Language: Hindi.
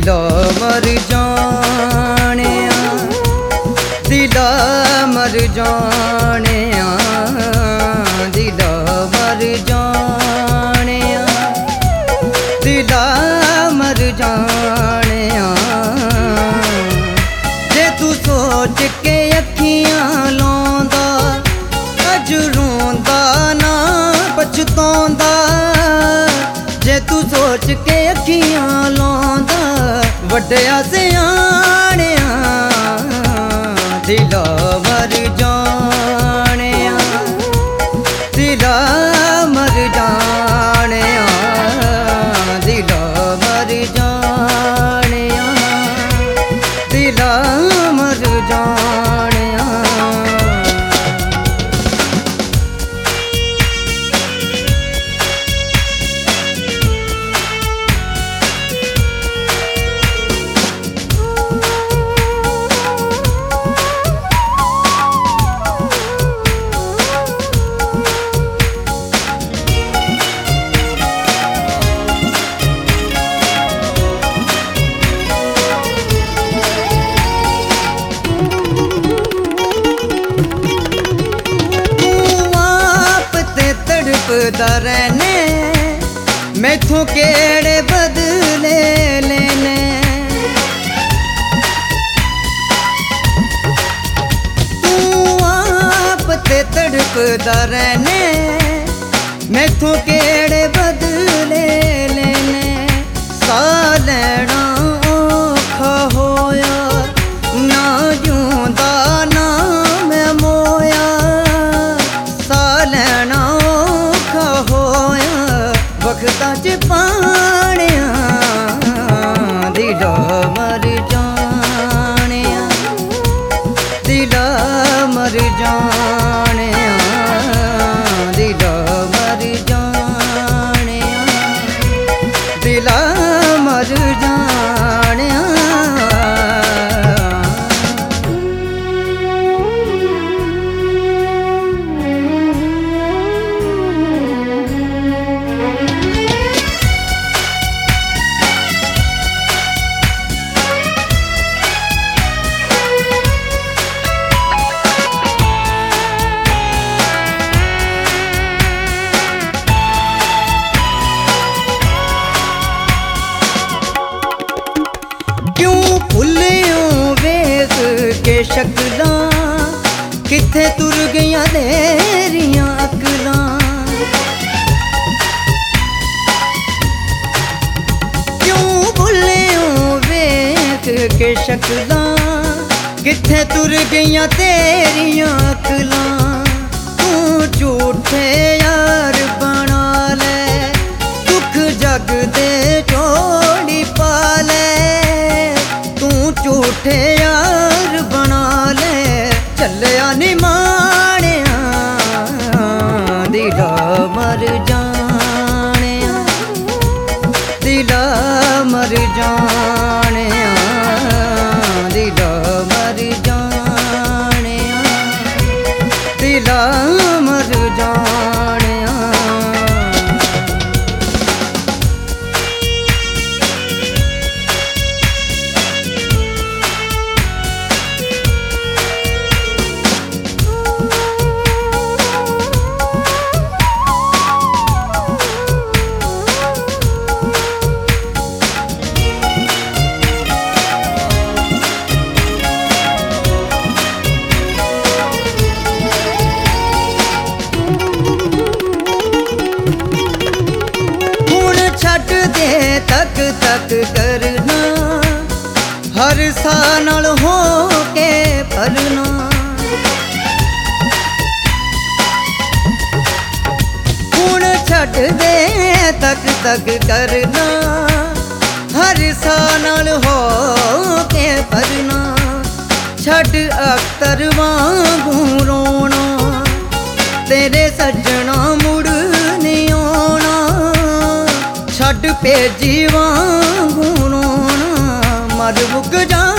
दिला मर जाने, दिला मर जाने, दिला मर जाने, दिला मर जाने। जे तू सोच के अखियां लांदा अज रोंदा ना पछतांदा, जे तू सोच के अखियां लांदा वड्डिया सियाणिया, दिला मर जाने, दिला मर जाने, दिला मर जाने, दिला मर जाने। रहने मैथों केड़े बदले लेने, तू आप ते तड़पदा रहने मैथों केड़े बदले लेने। सा लैना औखा होया ना जिउंदा ना मैं मोया, सा लैना वक्ता च पानिया, दिला मर जाने, दिला मर जाने, दिला मर जाने, दिला मर जाने। शक्लां किथे तुर गईयां तेरियां अकलां, क्यों भुल्लियो वेख के शक्लां किथे तुर गईयां तेरियां अकलां। तू झूठे यार बना ले दुख जग दे जोड़ी पा ले, तू झूठे यार बना ले चलिया नी माणिया, दिला मर जाने, दिला मर जाने, दिला मर जाने, दिला मर जाने। तक तक करना हर सा नाल हो के भरना, हुण छड्ड दे तक तक करना हर सा नाल हो के भरना। छड्ड अख्तर वांगू रोना तेरे सज्जना मुड़ नहीं आना, छड्ड भेजी वांगू रोना मर मुक जा